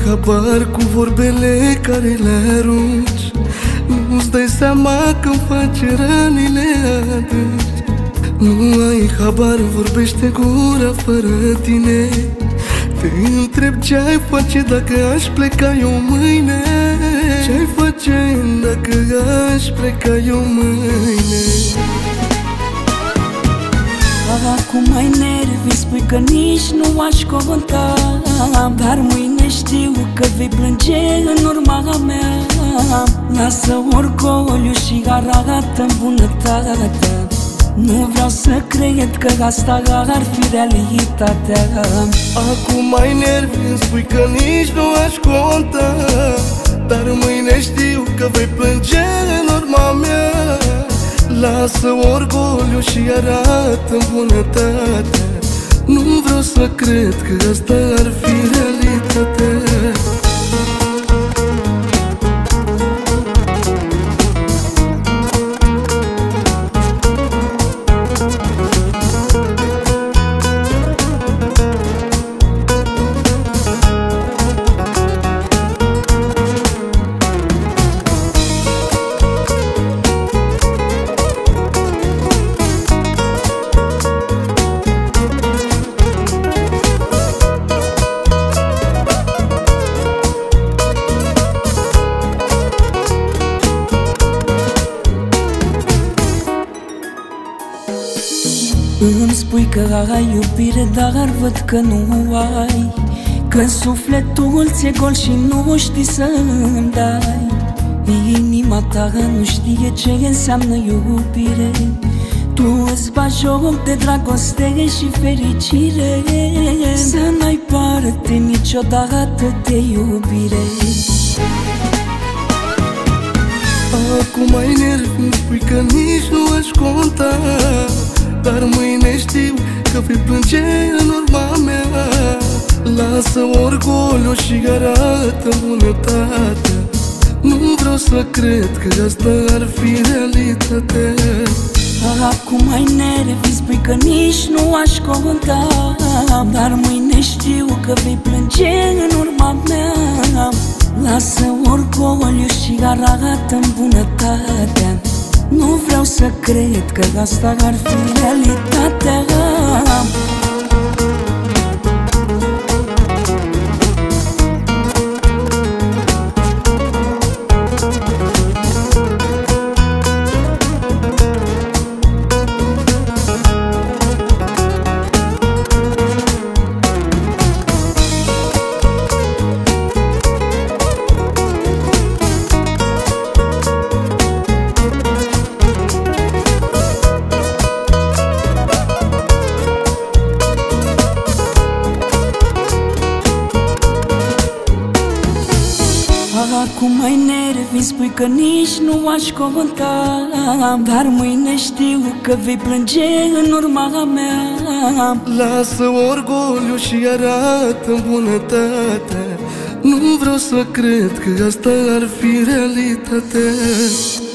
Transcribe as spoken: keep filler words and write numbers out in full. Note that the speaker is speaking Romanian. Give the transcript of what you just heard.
habar cu vorbele care le arunci. Nu-ți dai seama când faci rănile adânci. Nu ai habar, vorbește gura fără tine. Te întreb ce-ai face dacă aș pleca eu mâine. Ce-ai face dacă aș pleca eu mâine? Acum ai nervi, spui că nici nu aș conta, dar mâine știu că vei plânge în urma mea. Lasă orgoliu și arată-mi bunătatea. Nu vreau să cred că asta ar fi realitatea. Acum ai nervi, îmi spui că nici nu aș conta, dar mâine știu că vei plânge în urma mea. Lasă orgoliu și arată-mi bunătatea. Nu vreau să cred că asta ar fi realitatea. Îmi spui că ai iubire, dar văd că nu ai, că sufletul ți-e gol și nu știi să-mi dai. Inima ta nu știe ce înseamnă iubire. Tu îți bagi joc de dragoste și fericire, să n-ai parte niciodată de iubire. Acum ai nervi, îmi spui că nici nu aș conta, dar mâine știu că vei plânge în urma mea. Lasă orgoliu și arată bunătatea. Nu vreau să cred că asta ar fi realitatea. Acum ai nervi, spui că nici nu aș conta, dar mâine știu că vei plânge în urma mea. Lasă orgoliu și arată-mi bunătatea. Nu vreau să cred că asta ar fi realitatea. Acum ai nervi, spui că nici nu aș conta, dar mâine știu că vei plânge în urma mea. Lasă orgoliu și arată bunătatea. Nu vreau să cred că asta ar fi realitatea.